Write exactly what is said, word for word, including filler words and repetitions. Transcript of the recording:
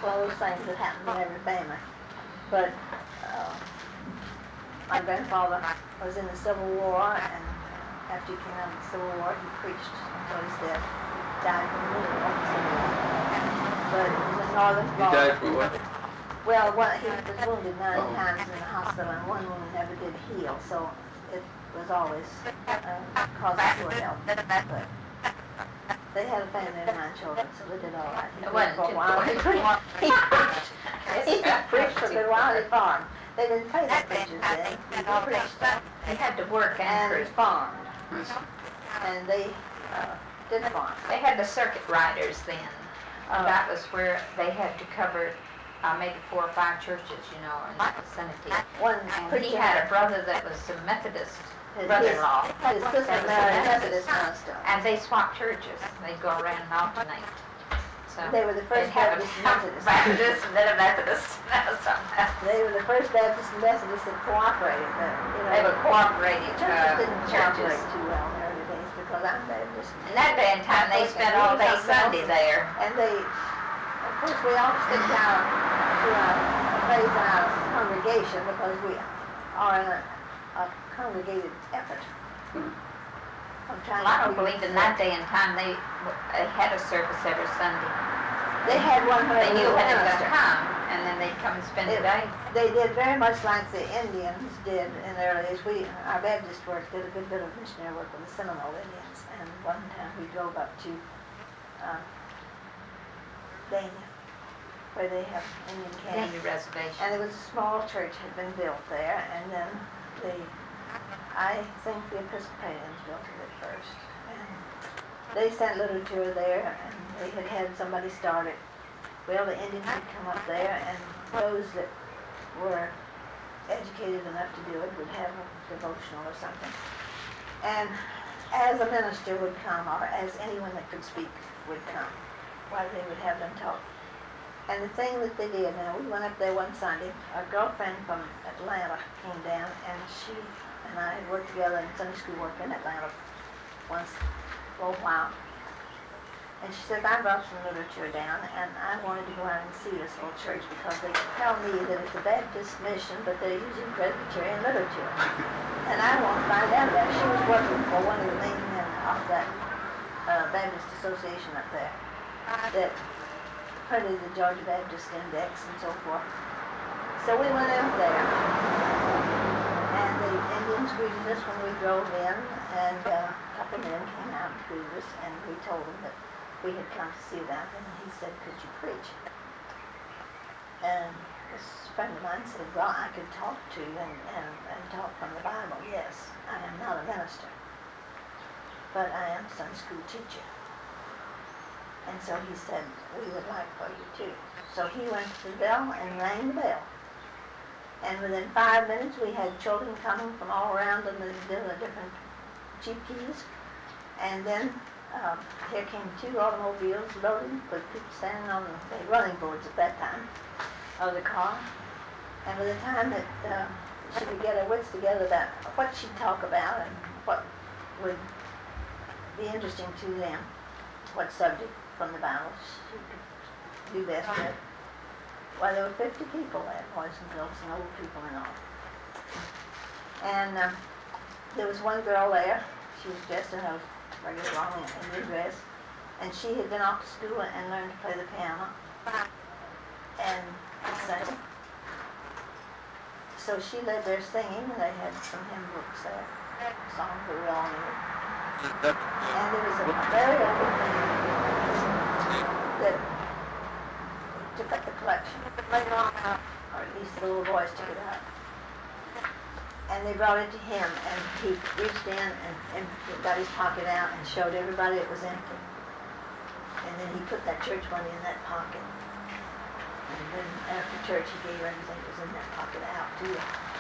one of those things that happened in every family. But uh, my grandfather was in the Civil War, and after he came out of the Civil War, he preached until his death. Died from the Civil War. But it was in northern He died from what? Well, one, he was wounded nine Oh. times in the hospital, and one wound never did heal, so it was always uh, cause of poor health. But they had a family of nine children, so they did all right. He It preached wasn't for a too while. He poor. preached, he preached, he preached for a good while. He farmed. They didn't pay the preachers then. He preached They had to work and and he preach. farmed, and they uh, did farm. They had the circuit riders then. Uh, That was where they had to cover uh, maybe four or five churches, you know, in the vicinity. One And he preacher had a brother that was a Methodist his, brother-in-law. his, his sister that was a married a Methodist. Methodist minister. And they swapped churches. They'd go around and alternate. So They were the first they'd have a Baptist Methodists. Baptist and then a Methodist. Somehow. They were the first Baptist and Methodists that cooperated. But, you know, They were cooperating churches uh, didn't churches. cooperate too well in the early days because I'm Baptist. In that day and time, they spent all day Sunday there. And they, of course, we all stick to our, to our praise in our congregation because we are in a, a congregated effort. I'm trying Well, I to don't figure believe in it that out. day and time they, they had a service every Sunday. They had one where They they knew were when they were going minister. to come, and then they'd come and spend the It- day. They did very much like the Indians did in the early days. We, our Baptist work did a good bit of missionary work with the Seminole Indians, and one time we drove up to uh, Dania, where they have Indian camp. Indian reservation. And it was a small church had been built there, and then they, I think the Episcopalians built it at first. And they sent literature there, and they had had somebody start it. Well, the Indians would come up there, and those that were educated enough to do it would have a devotional or something. And as a minister would come, or as anyone that could speak would come, while they would have them talk. And the thing that they did, now we went up there one Sunday, a girlfriend from Atlanta came down, and she and I had worked together in Sunday school work in Atlanta once for a while. And she said, I brought some literature down, and I wanted to go out and see this old church because they tell me that it's a Baptist mission, but they're using Presbyterian literature. And I want to find out about it. She was working for one of the main men of that uh, Baptist association up there that printed the Georgia Baptist Index and so forth. So we went out there, and the Indians greeted us when we drove in, and uh, a couple of men came out and greeted us, and we told them that we had come to see about him, and he said, could you preach? And this friend of mine said, well, I could talk to you and, and, and talk from the Bible. Yes, I am not a minister, but I am a Sunday school teacher. And so he said, we would like for you too. So he went to the bell and rang the bell. And within five minutes, we had children coming from all around in the, the different cheap keys. And then um, here came two automobiles loaded with people standing on the running boards at that time of the car. And by the time that uh, she could get her wits together about what she'd talk about and what would be interesting to them, what subject from the Bible she could do best with. Well, there were fifty people there, boys and girls and old people and all. And um, there was one girl there. She was dressed in a regular long Indian dress, and she had been off to school and learned to play the piano and sang. So she led their singing, and they had some hymn books there, songs that we all knew. And there was a very old man that took up the collection, or at least the little boys took it up. And they brought it to him, and he reached in and, and got his pocket out and showed everybody it was empty. And then he put that church money in that pocket. And then after church, he gave everything that was in that pocket out to them.